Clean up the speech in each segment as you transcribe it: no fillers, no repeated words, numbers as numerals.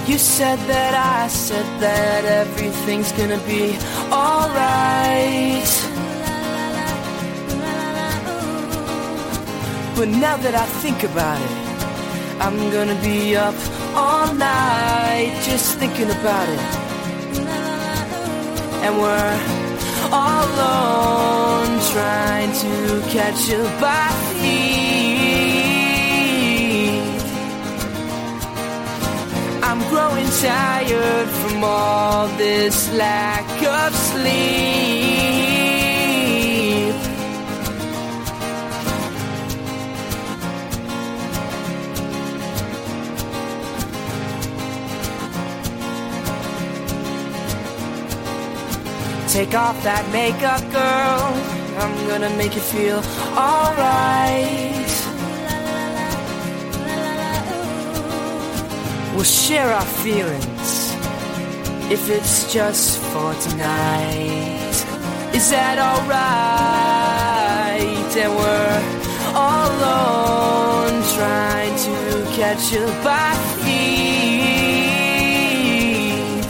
You said that I said that everything's gonna be alright. But now that I think about it, I'm gonna be up all night just thinking about it. And we're all alone trying to catch you by feet. I'm growing tired from all this lack of sleep. Take off that makeup, girl. I'm gonna make you feel alright. We'll share our feelings if it's just for tonight. Is that alright? And we're all alone trying to catch you by feet.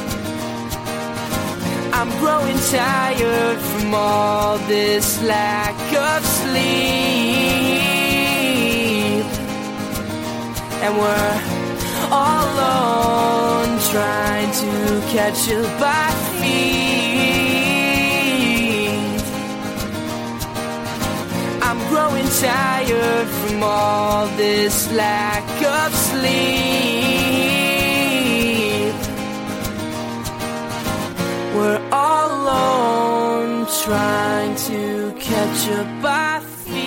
I'm growing tired from all this lack of sleep. And we're all alone trying to catch you by feet. I'm growing tired from all this lack of sleep. We're all alone trying to catch you by feet.